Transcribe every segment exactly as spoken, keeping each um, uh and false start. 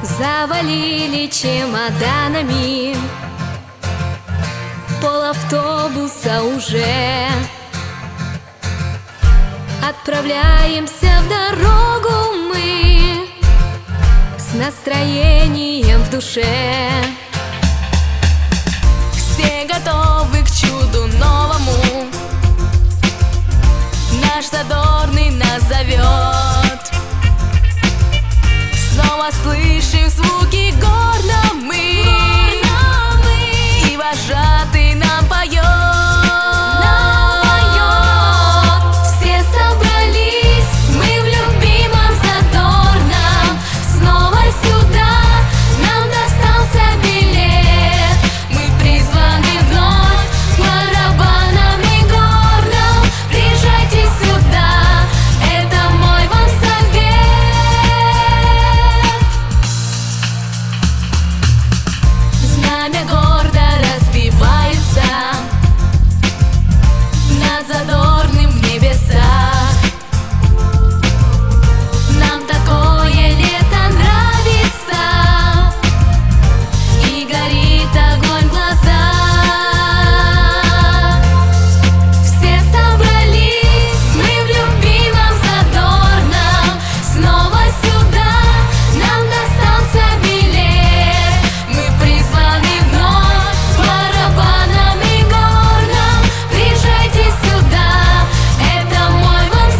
Завалили чемоданами пол автобуса уже. Отправляемся в дорогу мы с настроением в душе. Все готовы к чуду новому, наш задорный нас зовет. Снова слышим звуки горна мы, горна мы, и вожатый нам поет. Нам поет. Все собрались, мы в любимом задорном. Снова сюда нам достался билет. Мы призваны вновь к барабанам и горнам. Приезжайте сюда, это мой вам совет. Знамя гордо разбивается над задорным в небесах. Нам такое лето нравится, и горит огонь в глазах. Все собрались, мы в любимом задорном. Снова сюда нам достался билет. Мы призваны вновь к барабанам и горнам. Приезжайте сюда, это мой вам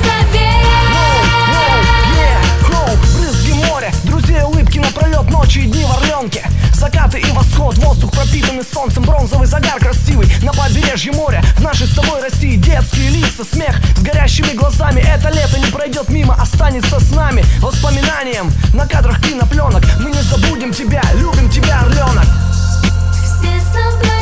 совет. Брызги моря, друзей улыбки напролет, ночи и дни в Орленке. Закаты и восход, воздух пропитанный солнцем, бронзовый загар красивый на побережье моря. В нашей с тобой России детские лица, смех с горящими глазами. Это лето не пройдет мимо, останется с нами воспоминанием на кадрах кинопленок. Мы не забудем тебя, любим тебя, Орленок. Все собрались.